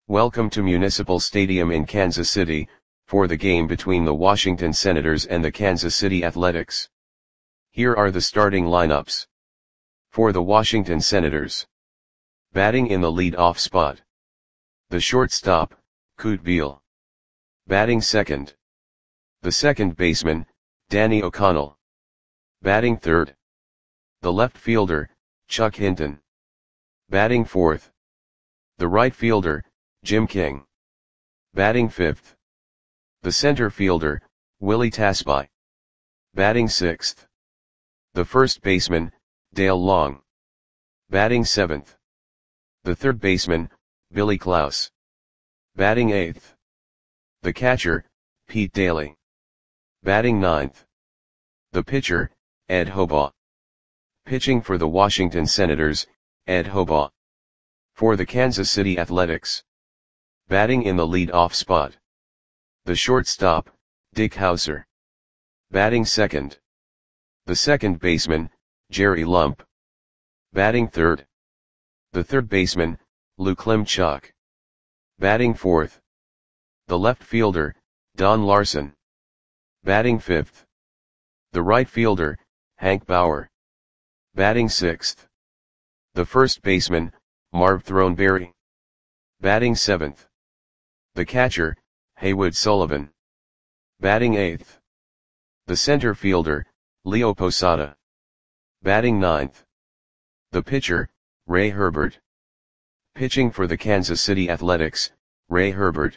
Welcome to Municipal Stadium in Kansas City, for the game between the Washington Senators and the Kansas City Athletics. Here are the starting lineups. For the Washington Senators. Batting in the lead-off spot. The shortstop, Kute Beal. Batting second. The second baseman, Danny O'Connell. Batting third. The left fielder, Chuck Hinton. Batting fourth. The right fielder, Jim King. Batting fifth. The center fielder, Willie Tasby. Batting sixth. The first baseman, Dale Long. Batting seventh. The third baseman, Billy Klaus. Batting eighth. The catcher, Pete Daly. Batting ninth. The pitcher, Ed Hobaugh. Pitching for the Washington Senators, Ed Hobaugh. For the Kansas City Athletics. Batting in the lead-off spot. The shortstop, Dick Howser. Batting second. The second baseman, Jerry Lump. Batting third. The third baseman, Lou Klimchuk. Batting fourth. The left fielder, Don Larson. Batting fifth. The right fielder, Hank Bauer. Batting sixth. The first baseman, Marv Throneberry. Batting seventh. The catcher, Haywood Sullivan. Batting eighth. The center fielder, Leo Posada. Batting ninth. The pitcher, Ray Herbert. Pitching for the Kansas City Athletics, Ray Herbert.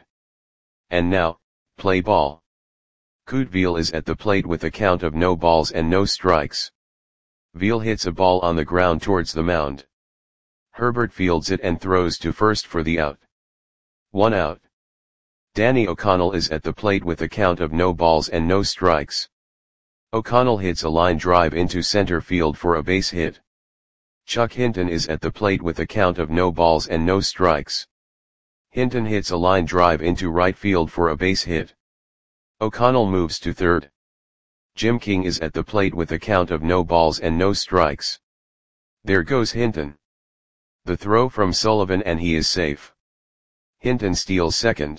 And now, play ball. Kute Beal is at the plate with a count of no balls and no strikes. Beal hits a ball on the ground towards the mound. Herbert fields it and throws to first for the out. 1 out. Danny O'Connell is at the plate with a count of no balls and no strikes. O'Connell hits a line drive into center field for a base hit. Chuck Hinton is at the plate with a count of no balls and no strikes. Hinton hits a line drive into right field for a base hit. O'Connell moves to third. Jim King is at the plate with a count of no balls and no strikes. There goes Hinton. The throw from Sullivan and he is safe. Hinton steals second.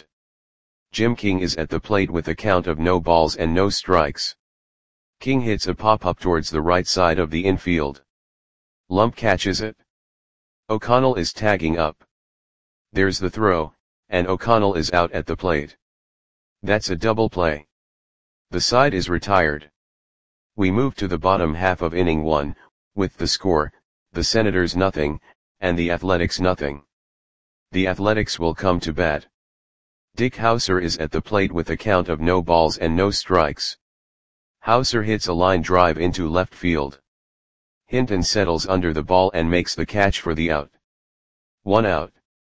Jim King is at the plate with a count of no balls and no strikes. King hits a pop-up towards the right side of the infield. Lump catches it. O'Connell is tagging up. There's the throw, and O'Connell is out at the plate. That's a double play. The side is retired. We move to the bottom half of inning 1, with the score, the Senators 0, and the Athletics 0. The Athletics will come to bat. Dick Howser is at the plate with a count of no balls and no strikes. Howser hits a line drive into left field. Hinton settles under the ball and makes the catch for the out. 1 out.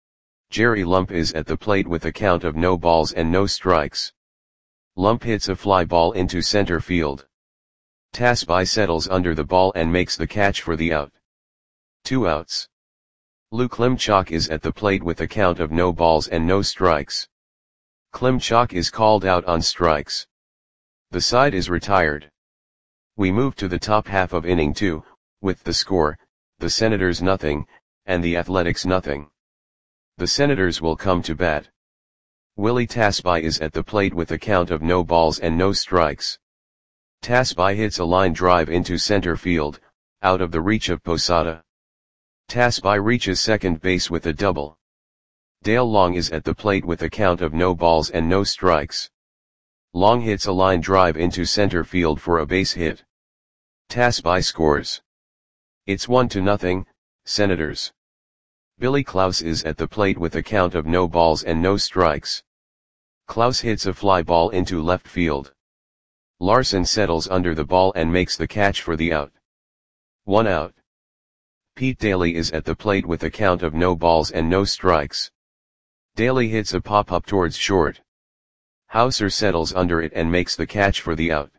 Jerry Lump is at the plate with a count of no balls and no strikes. Lump hits a fly ball into center field. Tasby settles under the ball and makes the catch for the out. 2 outs. Lou Klimchuk is at the plate with a count of no balls and no strikes. Klimchuk is called out on strikes. The side is retired. We move to the top half of inning 2, with the score, the Senators 0, and the Athletics 0. The Senators will come to bat. Willie Tasby is at the plate with a count of no balls and no strikes. Tasby hits a line drive into center field, out of the reach of Posada. Tasby reaches second base with a double. Dale Long is at the plate with a count of no balls and no strikes. Long hits a line drive into center field for a base hit. Tasby scores. It's 1-0, Senators. Billy Klaus is at the plate with a count of no balls and no strikes. Klaus hits a fly ball into left field. Larson settles under the ball and makes the catch for the out. 1 out. Pete Daly is at the plate with a count of no balls and no strikes. Daly hits a pop-up towards short. Howser settles under it and makes the catch for the out.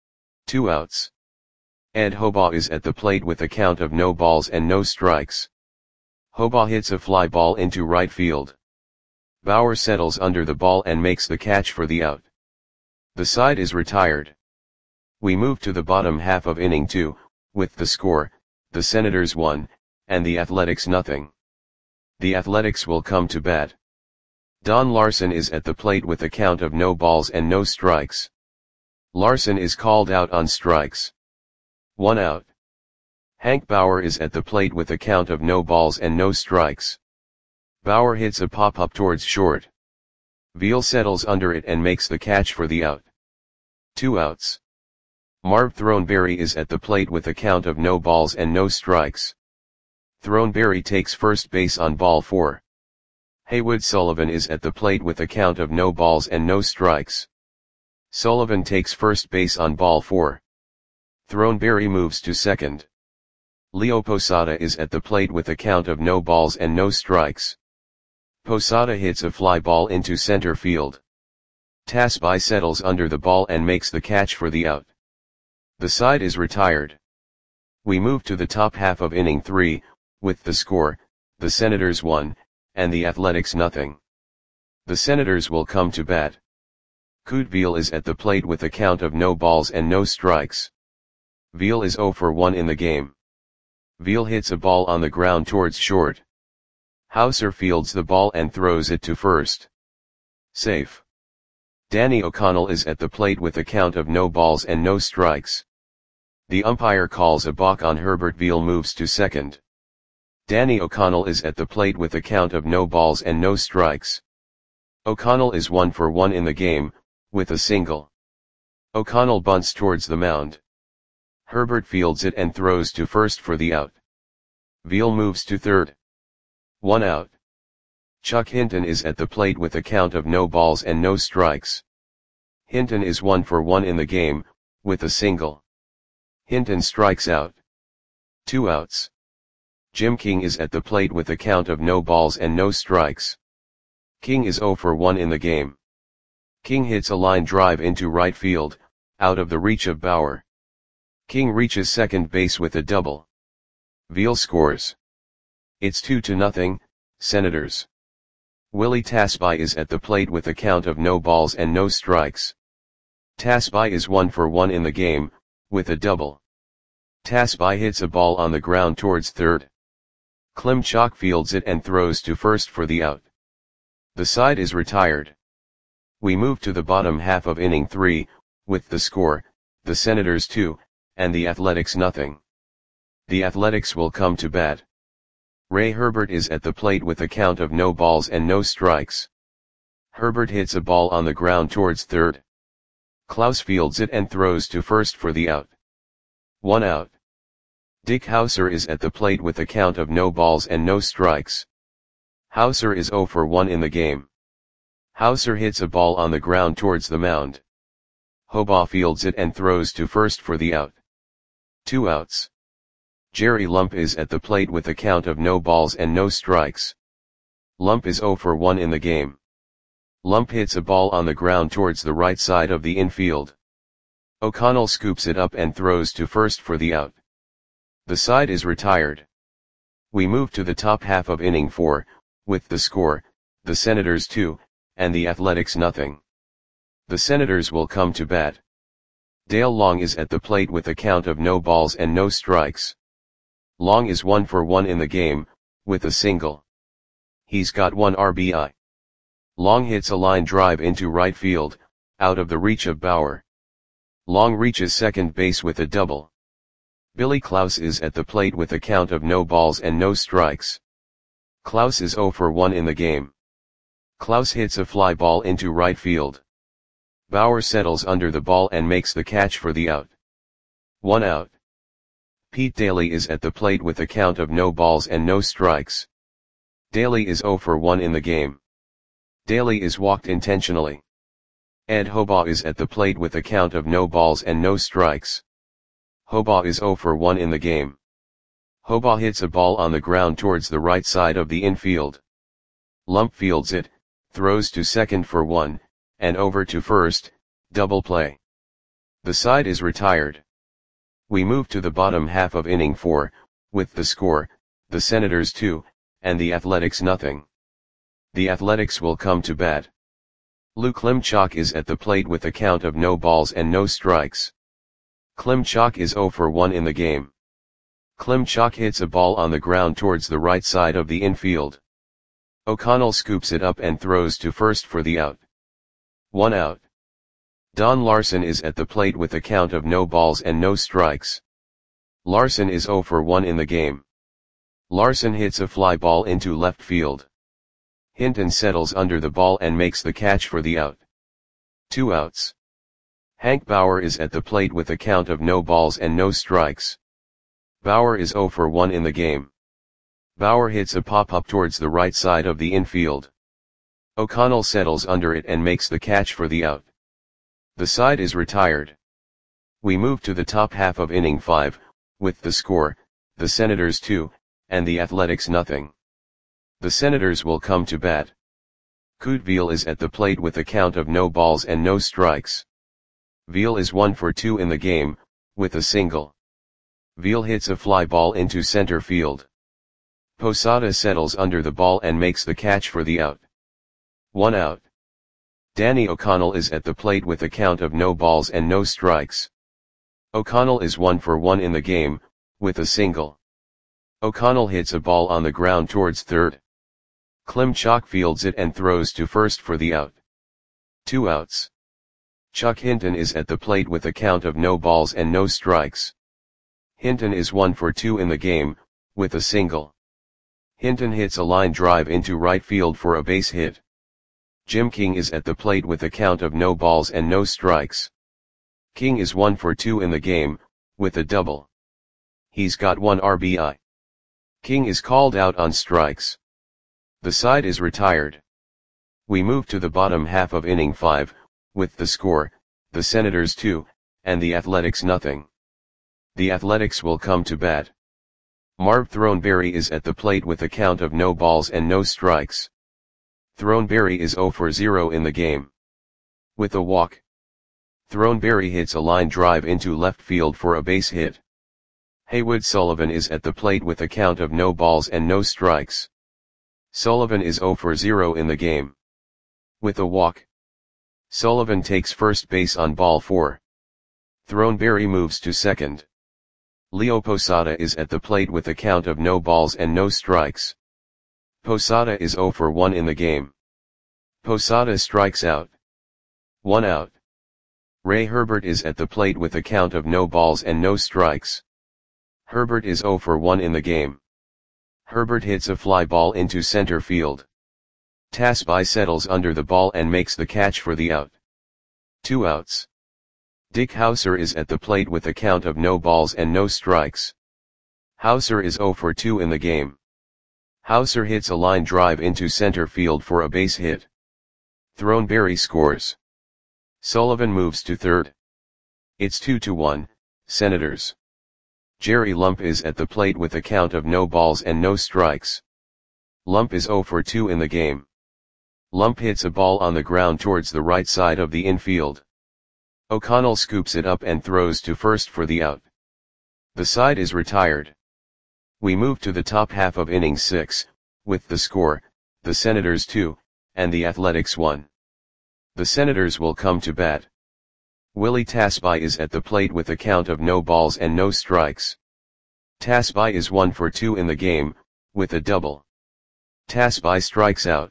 2 outs. Ed Hobaugh is at the plate with a count of no balls and no strikes. Hobaugh hits a fly ball into right field. Bauer settles under the ball and makes the catch for the out. The side is retired. We move to the bottom half of inning 2, with the score, the Senators 1, and the Athletics 0. The Athletics will come to bat. Don Larson is at the plate with a count of no balls and no strikes. Larson is called out on strikes. 1 out. Hank Bauer is at the plate with a count of no balls and no strikes. Bauer hits a pop-up towards short. Veal settles under it and makes the catch for the out. 2 outs. Marv Throneberry is at the plate with a count of no balls and no strikes. Throneberry takes first base on ball 4. Haywood Sullivan is at the plate with a count of no balls and no strikes. Sullivan takes first base on ball 4. Throneberry moves to second. Leo Posada is at the plate with a count of no balls and no strikes. Posada hits a fly ball into center field. Tasby settles under the ball and makes the catch for the out. The side is retired. We move to the top half of inning 3, with the score, the Senators 1, and the Athletics nothing. The Senators will come to bat. Kute Veal is at the plate with a count of no balls and no strikes. Veal is 0 for 1 in the game. Veal hits a ball on the ground towards short. Hauser fields the ball and throws it to first. Safe. Danny O'Connell is at the plate with a count of no balls and no strikes. The umpire calls a balk on Herbert. Veal moves to second. Danny O'Connell is at the plate with a count of no balls and no strikes. O'Connell is 1 for 1 in the game, with a single. O'Connell bunts towards the mound. Herbert fields it and throws to first for the out. Veal moves to third. 1 out. Chuck Hinton is at the plate with a count of no balls and no strikes. Hinton is 1 for 1 in the game, with a single. Hinton strikes out. 2 outs. Jim King is at the plate with a count of no balls and no strikes. King is 0 for 1 in the game. King hits a line drive into right field, out of the reach of Bauer. King reaches second base with a double. Veal scores. It's 2-0, Senators. Willie Tasby is at the plate with a count of no balls and no strikes. Tasby is 1 for 1 in the game, with a double. Tasby hits a ball on the ground towards third. Klimchak fields it and throws to first for the out. The side is retired. We move to the bottom half of inning 3, with the score, the Senators 2, and the Athletics nothing. The Athletics will come to bat. Ray Herbert is at the plate with a count of no balls and no strikes. Herbert hits a ball on the ground towards third. Klaus fields it and throws to first for the out. 1 out. Dick Hauser is at the plate with a count of no balls and no strikes. Hauser is 0 for 1 in the game. Hauser hits a ball on the ground towards the mound. Hobaugh fields it and throws to first for the out. 2 outs. Jerry Lump is at the plate with a count of no balls and no strikes. Lump is 0 for 1 in the game. Lump hits a ball on the ground towards the right side of the infield. O'Connell scoops it up and throws to first for the out. The side is retired. We move to the top half of inning 4, with the score, the Senators 2, and the Athletics nothing. The Senators will come to bat. Dale Long is at the plate with a count of no balls and no strikes. Long is 1 for 1 in the game, with a single. He's got 1 RBI. Long hits a line drive into right field, out of the reach of Bauer. Long reaches second base with a double. Billy Klaus is at the plate with a count of no balls and no strikes. Klaus is 0 for 1 in the game. Klaus hits a fly ball into right field. Bauer settles under the ball and makes the catch for the out. 1 out. Pete Daly is at the plate with a count of no balls and no strikes. Daly is 0 for 1 in the game. Daly is walked intentionally. Ed Hobaugh is at the plate with a count of no balls and no strikes. Hobaugh is 0 for 1 in the game. Hobaugh hits a ball on the ground towards the right side of the infield. Lump fields it, throws to second for 1, and over to first, double play. The side is retired. We move to the bottom half of inning 4, with the score, the Senators 2, and the Athletics nothing. The Athletics will come to bat. Lou Klimchak is at the plate with a count of no balls and no strikes. Klimchak is 0 for 1 in the game. Klimchak hits a ball on the ground towards the right side of the infield. O'Connell scoops it up and throws to first for the out. 1 out. Don Larson is at the plate with a count of no balls and no strikes. Larson is 0 for 1 in the game. Larson hits a fly ball into left field. Hinton settles under the ball and makes the catch for the out. 2 outs. Hank Bauer is at the plate with a count of no balls and no strikes. Bauer is 0 for 1 in the game. Bauer hits a pop-up towards the right side of the infield. O'Connell settles under it and makes the catch for the out. The side is retired. We move to the top half of inning 5, with the score, the Senators 2, and the Athletics nothing. The Senators will come to bat. Kute Veal is at the plate with a count of no balls and no strikes. Veal is 1 for 2 in the game, with a single. Veal hits a fly ball into center field. Posada settles under the ball and makes the catch for the out. 1 out. Danny O'Connell is at the plate with a count of no balls and no strikes. O'Connell is 1 for 1 in the game, with a single. O'Connell hits a ball on the ground towards third. Klimchak fields it and throws to first for the out. 2 outs. Chuck Hinton is at the plate with a count of no balls and no strikes. Hinton is 1 for 2 in the game, with a single. Hinton hits a line drive into right field for a base hit. Jim King is at the plate with a count of no balls and no strikes. King is 1 for 2 in the game, with a double. He's got 1 RBI. King is called out on strikes. The side is retired. We move to the bottom half of inning 5, with the score, the Senators 2, and the Athletics nothing. The Athletics will come to bat. Marv Throneberry is at the plate with a count of no balls and no strikes. Throneberry is 0 for 0 in the game. With a walk. Throneberry hits a line drive into left field for a base hit. Haywood Sullivan is at the plate with a count of no balls and no strikes. Sullivan is 0 for 0 in the game. With a walk. Sullivan takes first base on ball 4. Throneberry moves to second. Leo Posada is at the plate with a count of no balls and no strikes. Posada is 0 for 1 in the game. Posada strikes out. 1 out. Ray Herbert is at the plate with a count of no balls and no strikes. Herbert is 0 for 1 in the game. Herbert hits a fly ball into center field. Tasby settles under the ball and makes the catch for the out. 2 outs. Dick Hauser is at the plate with a count of no balls and no strikes. Hauser is 0 for 2 in the game. Hauser hits a line drive into center field for a base hit. Throneberry scores. Sullivan moves to third. It's 2-1, Senators. Jerry Lump is at the plate with a count of no balls and no strikes. Lump is 0 for 2 in the game. Lump hits a ball on the ground towards the right side of the infield. O'Connell scoops it up and throws to first for the out. The side is retired. We move to the top half of inning 6, with the score, the Senators 2, and the Athletics 1. The Senators will come to bat. Willie Tasby is at the plate with a count of no balls and no strikes. Tasby is 1 for 2 in the game, with a double. Tasby strikes out.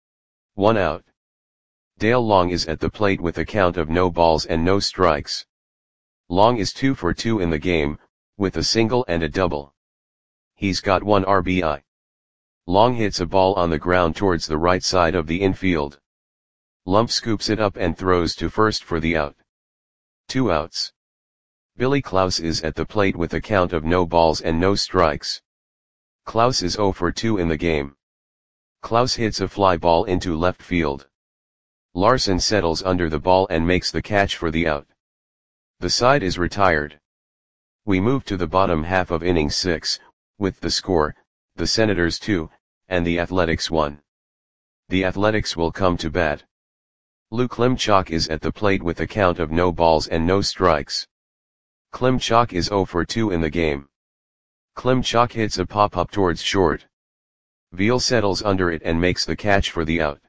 1 out. Dale Long is at the plate with a count of no balls and no strikes. Long is 2 for 2 in the game, with a single and a double. He's got 1 RBI. Long hits a ball on the ground towards the right side of the infield. Lump scoops it up and throws to first for the out. 2 outs. Billy Klaus is at the plate with a count of no balls and no strikes. Klaus is 0 for 2 in the game. Klaus hits a fly ball into left field. Larson settles under the ball and makes the catch for the out. The side is retired. We move to the bottom half of inning 6, with the score, the Senators 2, and the Athletics 1. The Athletics will come to bat. Lou Klimchak is at the plate with a count of no balls and no strikes. Klimchak is 0 for 2 in the game. Klimchak hits a pop-up towards short. Veal settles under it and makes the catch for the out.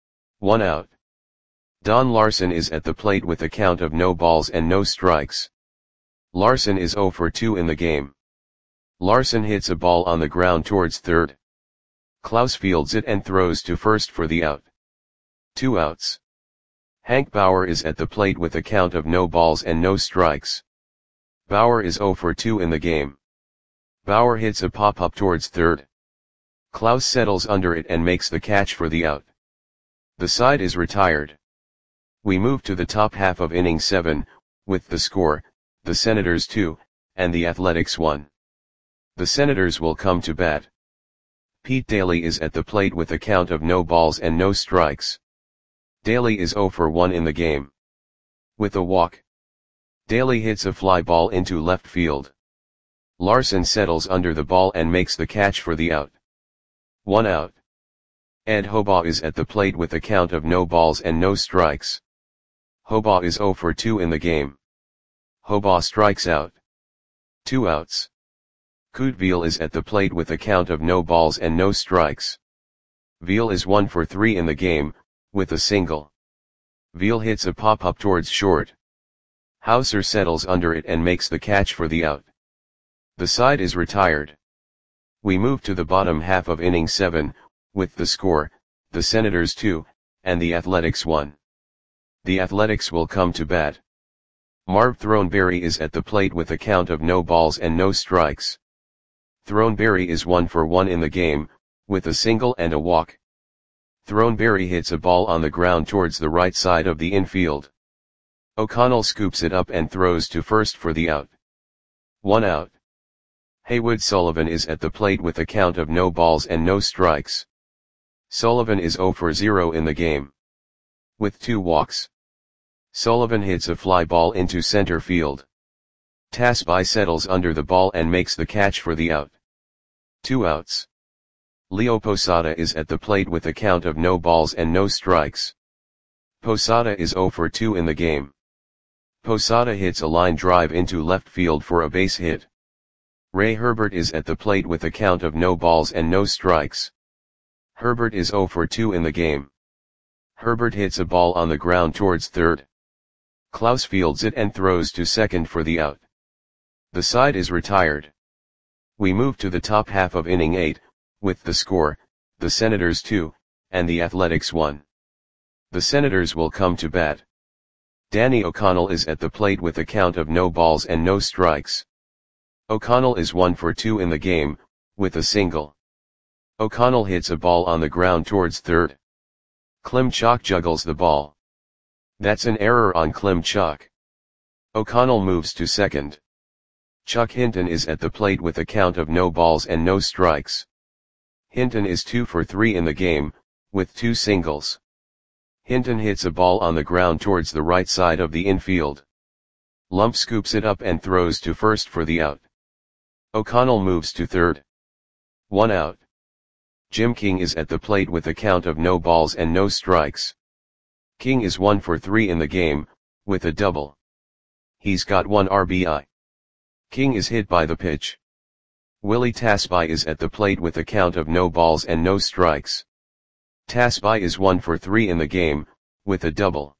1 out. Don Larson is at the plate with a count of no balls and no strikes. Larson is 0 for 2 in the game. Larson hits a ball on the ground towards third. Klaus fields it and throws to first for the out. 2 outs. Hank Bauer is at the plate with a count of no balls and no strikes. Bauer is 0 for 2 in the game. Bauer hits a pop-up towards third. Klaus settles under it and makes the catch for the out. The side is retired. We move to the top half of inning 7, with the score, the Senators 2, and the Athletics 1. The Senators will come to bat. Pete Daly is at the plate with a count of no balls and no strikes. Daly is 0 for 1 in the game. With a walk, Daly hits a fly ball into left field. Larson settles under the ball and makes the catch for the out. 1 out. Ed Hobaugh is at the plate with a count of no balls and no strikes. Hobaugh is 0 for 2 in the game. Hobaugh strikes out. 2 outs. Kute Veal is at the plate with a count of no balls and no strikes. Veal is 1 for 3 in the game, with a single. Veal hits a pop-up towards short. Hauser settles under it and makes the catch for the out. The side is retired. We move to the bottom half of inning 7, with the score, the Senators 2, and the Athletics 1. The Athletics will come to bat. Marv Throneberry is at the plate with a count of no balls and no strikes. Throneberry is 1 for 1 in the game, with a single and a walk. Throneberry hits a ball on the ground towards the right side of the infield. O'Connell scoops it up and throws to first for the out. 1 out. Haywood Sullivan is at the plate with a count of no balls and no strikes. Sullivan is 0 for 0 in the game. With 2 walks, Sullivan hits a fly ball into center field. Tasby settles under the ball and makes the catch for the out. 2 outs. Leo Posada is at the plate with a count of no balls and no strikes. Posada is 0 for 2 in the game. Posada hits a line drive into left field for a base hit. Ray Herbert is at the plate with a count of no balls and no strikes. Herbert is 0 for 2 in the game. Herbert hits a ball on the ground towards third. Klaus fields it and throws to second for the out. The side is retired. We move to the top half of inning 8, with the score, the Senators 2, and the Athletics 1. The Senators will come to bat. Danny O'Connell is at the plate with a count of no balls and no strikes. O'Connell is 1 for 2 in the game, with a single. O'Connell hits a ball on the ground towards third. Klimchuk juggles the ball. That's an error on Klimchuk. O'Connell moves to second. Chuck Hinton is at the plate with a count of no balls and no strikes. Hinton is 2 for 3 in the game, with 2 singles. Hinton hits a ball on the ground towards the right side of the infield. Lump scoops it up and throws to first for the out. O'Connell moves to third. 1 out. Jim King is at the plate with a count of no balls and no strikes. King is 1 for 3 in the game, with a double. He's got 1 RBI. King is hit by the pitch. Willie Tasby is at the plate with a count of no balls and no strikes. Tasby is 1 for 3 in the game, with a double.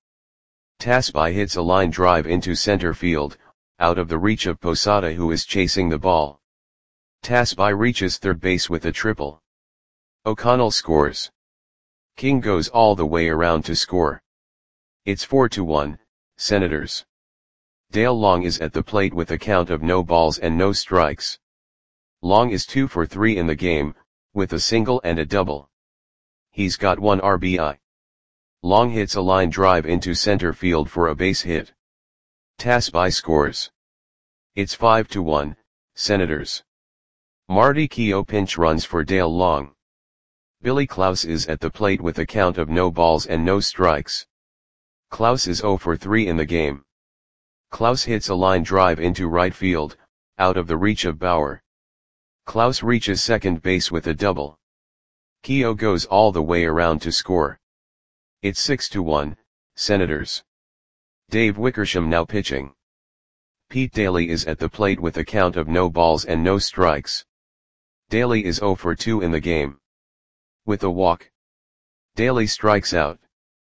Tasby hits a line drive into center field, out of the reach of Posada, who is chasing the ball. Tasby reaches third base with a triple. O'Connell scores. King goes all the way around to score. It's 4-1, Senators. Dale Long is at the plate with a count of no balls and no strikes. Long is 2 for 3 in the game, with a single and a double. He's got 1 RBI. Long hits a line drive into center field for a base hit. Tasby scores. It's 5-1, Senators. Marty Keough pinch runs for Dale Long. Billy Klaus is at the plate with a count of no balls and no strikes. Klaus is 0 for 3 in the game. Klaus hits a line drive into right field, out of the reach of Bauer. Klaus reaches second base with a double. Keough goes all the way around to score. It's 6-1, Senators. Dave Wickersham now pitching. Pete Daly is at the plate with a count of no balls and no strikes. Daly is 0 for 2 in the game. With a walk, Daly strikes out.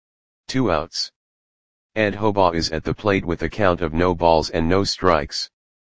2 outs. Ed Hobaugh is at the plate with a count of no balls and no strikes.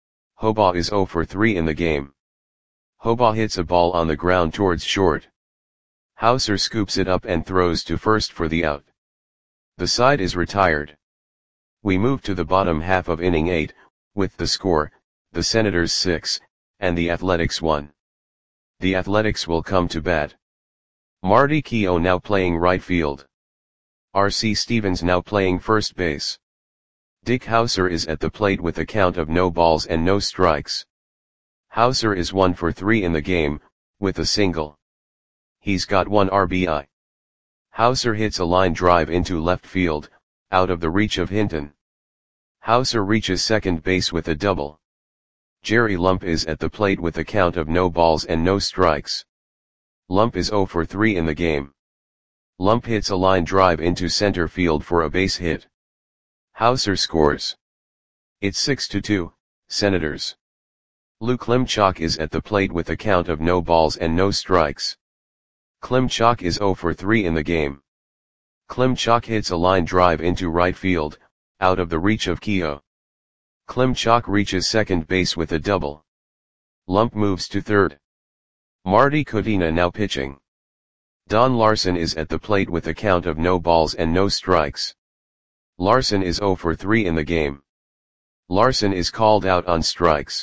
Hobaugh is 0 for 3 in the game. Hobaugh hits a ball on the ground towards short. Hauser scoops it up and throws to first for the out. The side is retired. We move to the bottom half of inning 8, with the score, the Senators 6, and the Athletics 1. The Athletics will come to bat. Marty Keough now playing right field. R.C. Stevens now playing first base. Dick Hauser is at the plate with a count of no balls and no strikes. Hauser is 1 for 3 in the game, with a single. He's got 1 RBI. Hauser hits a line drive into left field, out of the reach of Hinton. Hauser reaches second base with a double. Jerry Lump is at the plate with a count of no balls and no strikes. Lump is 0 for 3 in the game. Lump hits a line drive into center field for a base hit. Hauser scores. It's 6-2, Senators. Lou Klimchak is at the plate with a count of no balls and no strikes. Klimchak is 0 for 3 in the game. Klimchak hits a line drive into right field, out of the reach of Keough. Klimchak reaches second base with a double. Lump moves to third. Marty Kutina now pitching. Don Larson is at the plate with a count of no balls and no strikes. Larson is 0 for 3 in the game. Larson is called out on strikes.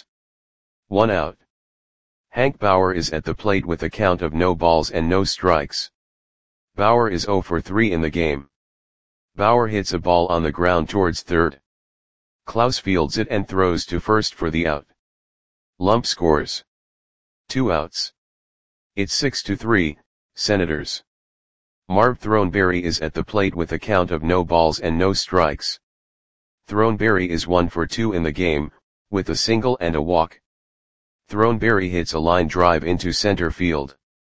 1 out. Hank Bauer is at the plate with a count of no balls and no strikes. Bauer is 0 for 3 in the game. Bauer hits a ball on the ground towards third. Klaus fields it and throws to first for the out. Lump scores. 2 outs. It's 6-3, Senators. Marv Throneberry is at the plate with a count of no balls and no strikes. Throneberry is 1 for 2 in the game, with a single and a walk. Throneberry hits a line drive into center field.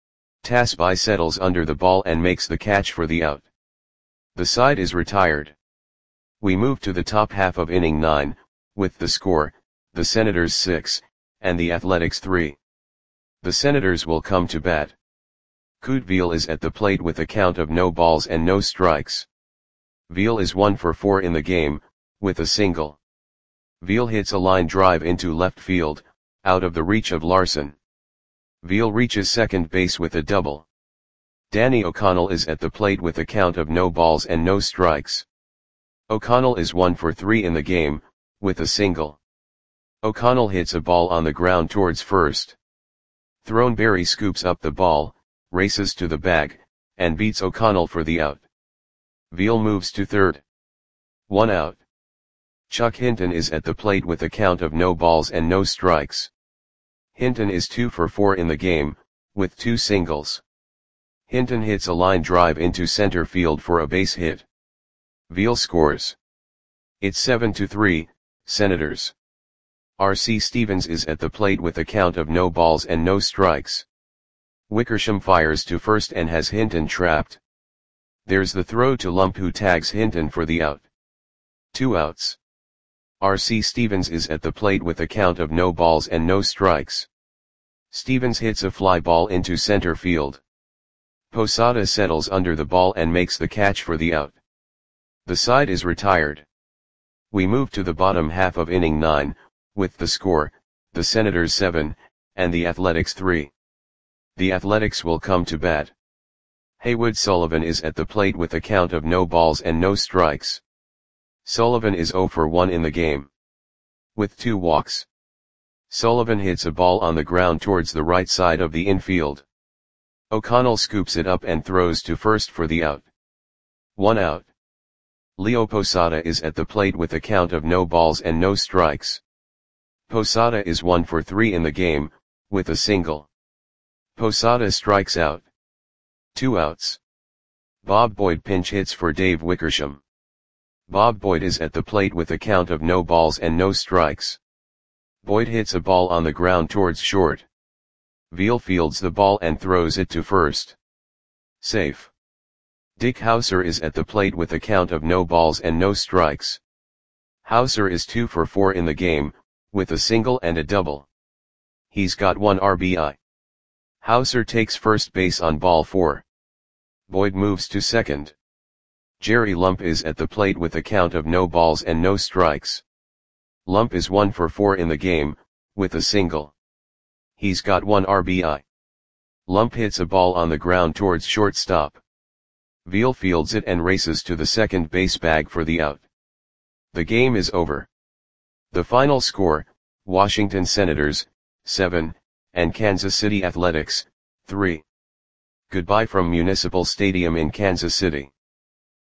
Tasby settles under the ball and makes the catch for the out. The side is retired. We move to the top half of inning 9, with the score, the Senators 6, and the Athletics 3. The Senators will come to bat. Kute Veal is at the plate with a count of no balls and no strikes. Veal is 1 for 4 in the game, with a single. Veal hits a line drive into left field, out of the reach of Larson. Veal reaches second base with a double. Danny O'Connell is at the plate with a count of no balls and no strikes. O'Connell is 1 for 3 in the game, with a single. O'Connell hits a ball on the ground towards first. Throneberry scoops up the ball, races to the bag, and beats O'Connell for the out. Veal moves to third. 1 out. Chuck Hinton is at the plate with a count of no balls and no strikes. Hinton is 2 for 4 in the game, with 2 singles. Hinton hits a line drive into center field for a base hit. Veal scores. It's 7-3, Senators. R.C. Stevens is at the plate with a count of no balls and no strikes. Wickersham fires to first and has Hinton trapped. There's the throw to Lump, who tags Hinton for the out. 2 outs. R.C. Stevens is at the plate with a count of no balls and no strikes. Stevens hits a fly ball into center field. Posada settles under the ball and makes the catch for the out. The side is retired. We move to the bottom half of inning 9, with the score, the Senators 7, and the Athletics 3. The Athletics will come to bat. Haywood Sullivan is at the plate with a count of no balls and no strikes. Sullivan is 0 for 1 in the game. With 2 walks. Sullivan hits a ball on the ground towards the right side of the infield. O'Connell scoops it up and throws to first for the out. 1 out. Leo Posada is at the plate with a count of no balls and no strikes. Posada is 1 for 3 in the game, with a single. Posada strikes out. 2 outs. Bob Boyd pinch hits for Dave Wickersham. Bob Boyd is at the plate with a count of no balls and no strikes. Boyd hits a ball on the ground towards short. Veal fields the ball and throws it to first. Safe. Dick Hauser is at the plate with a count of no balls and no strikes. Hauser is 2 for 4 in the game, with a single and a double. He's got 1 RBI. Hauser takes first base on ball 4. Boyd moves to second. Jerry Lump is at the plate with a count of no balls and no strikes. Lump is 1 for 4 in the game, with a single. He's got 1 RBI. Lump hits a ball on the ground towards shortstop. Veal fields it and races to the second base bag for the out. The game is over. The final score, Washington Senators, 7, and Kansas City Athletics, 3. Goodbye from Municipal Stadium in Kansas City.